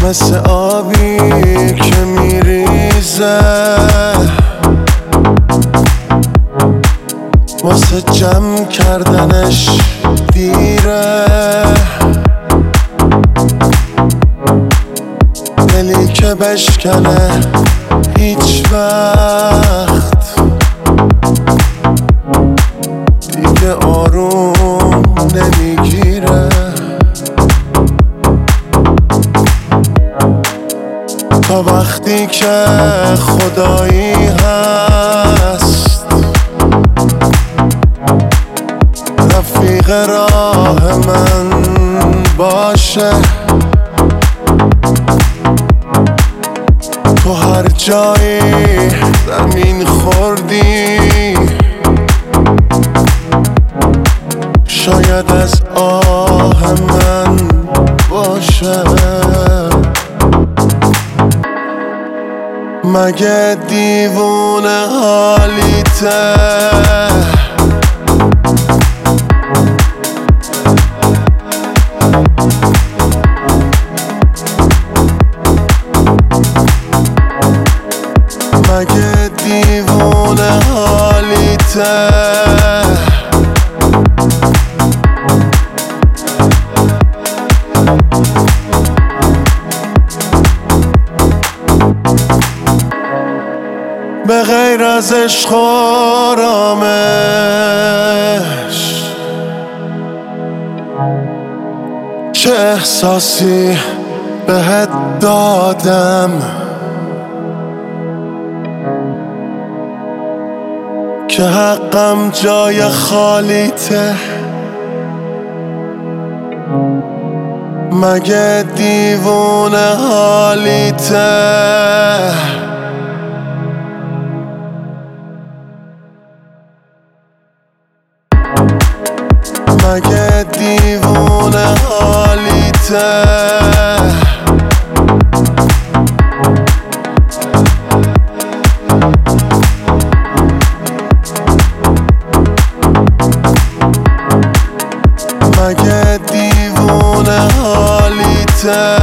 مثل آبی که میریزه واسه جمع کردنش دیره، دلی که بشکنه هیچ وقت دیگه آروم نمیگیره. تا وقتی که خدایی هست رفیق راه من باشه، تو هر جایی زمین خوردی شاید از آه من باشه. مگه دیوونه حالیته مگه دیوونه حالیته به غیر از عشق و آرامش چه احساسی بهت دادم که حقم جای خالیته. مگه دیوونه حالیته مگه دیوونه حالیته مگه دیوونه حالیته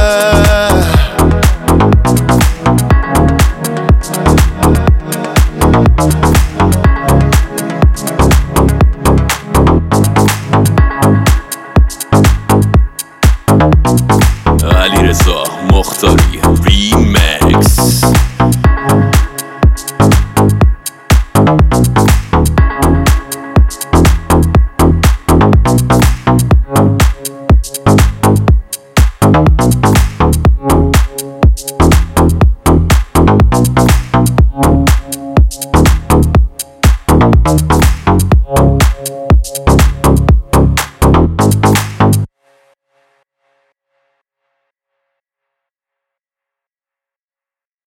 علیرضا مختاری ریمکس.